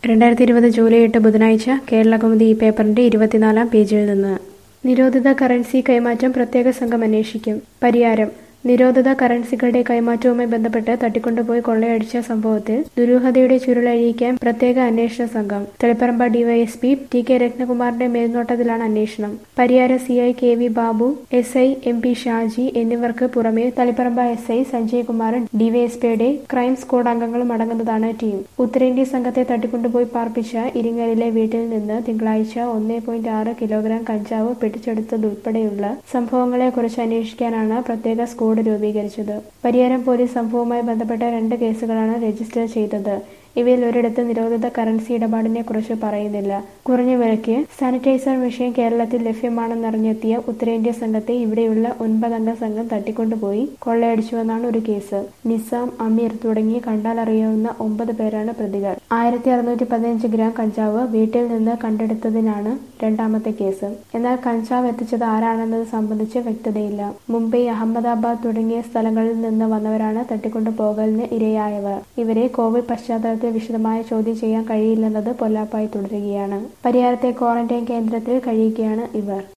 2020 July 8 ബുധനാഴ്ച കേരളകൗമുദി ഈ പേപ്പറിന്റെ 24-ാം പേജിൽ നിന്ന് നിരോധിത കറൻസി കൈമാറ്റം പ്രത്യേക സംഘം അന്വേഷിക്കും. പരിയാരം നിരോധിത കറൻസികളുടെ കൈമാറ്റവുമായി ബന്ധപ്പെട്ട് തട്ടിക്കൊണ്ടുപോയി കൊള്ളയടിച്ച സംഭവത്തിൽ ദുരൂഹതയുടെ ചുരുളഴിയിക്കാൻ പ്രത്യേക അന്വേഷണ സംഘം. Taliparamba DYSP TK. രത്നകുമാറിന്റെ മേൽനോട്ടത്തിലാണ് അന്വേഷണം. Pariyaram CI KV. Babu, SI MP. Shaji എന്നിവർക്ക് പുറമെ തളിപ്പറമ്പ് എസ്ഐ സഞ്ജയ് കുമാർ, ഡിവൈഎസ്പിയുടെ ക്രൈം സ്ക്വാഡ് അംഗങ്ങളും അടങ്ങുന്നതാണ് ടീം. ഉത്തരേന്ത്യൻ സംഘത്തെ തട്ടിക്കൊണ്ടുപോയി പാർപ്പിച്ച ഇരിങ്ങലിലെ വീട്ടിൽ നിന്ന് തിങ്കളാഴ്ച 1.6 കിലോഗ്രാം കഞ്ചാവ് പിടിച്ചെടുത്തതുൾപ്പെടെയുള്ള സംഭവങ്ങളെക്കുറിച്ച് അന്വേഷിക്കാനാണ് പ്രത്യേക സ്ക്വാഡ് രൂപീകരിച്ചത്. പരിയാരം പോലീസ് സംഭവവുമായി ബന്ധപ്പെട്ട 2 കേസുകളാണ് രജിസ്റ്റർ ചെയ്തത്. ഇവയിൽ ഒരിടത്ത് നിരോധിത കറൻസി ഇടപാടിനെ കുറിച്ച് പറയുന്നില്ല. കുറഞ്ഞ വിലയ്ക്ക് സാനിറ്റൈസർ മെഷീൻ കേരളത്തിൽ ലഭ്യമാണെന്നറിഞ്ഞെത്തിയ ഉത്തരേന്ത്യൻ സംഘത്തെ ഇവിടെയുള്ള 9 അംഗ സംഘം തട്ടിക്കൊണ്ടുപോയി കൊള്ളയടിച്ചുവെന്നാണ് ഒരു കേസ്. നിസാം, അമീർ തുടങ്ങി കണ്ടാലറിയാവുന്ന 9 പേരാണ് പ്രതികൾ. 1615 ഗ്രാം കഞ്ചാവ് വീട്ടിൽ നിന്ന് കണ്ടെടുത്തതിനാണ് രണ്ടാമത്തെ കേസ്. എന്നാൽ കഞ്ചാവ് എത്തിച്ചത് ആരാണെന്നത് സംബന്ധിച്ച് വ്യക്തതയില്ല. മുംബൈ, അഹമ്മദാബാദ് തുടങ്ങിയ സ്ഥലങ്ങളിൽ നിന്ന് വന്നവരാണ് തട്ടിക്കൊണ്ടുപോകലിന് ഇരയായവർ. ഇവരെ കോവിഡ് പശ്ചാത്തലത്തിൽ വിശദമായ ചോദ്യം ചെയ്യാൻ കഴിയില്ലെന്നത് പൊല്ലാപ്പായി തുടരുകയാണ്. പരിയാരത്തെ ക്വാറന്റൈൻ കേന്ദ്രത്തിൽ കഴിയുകയാണ് ഇവർ.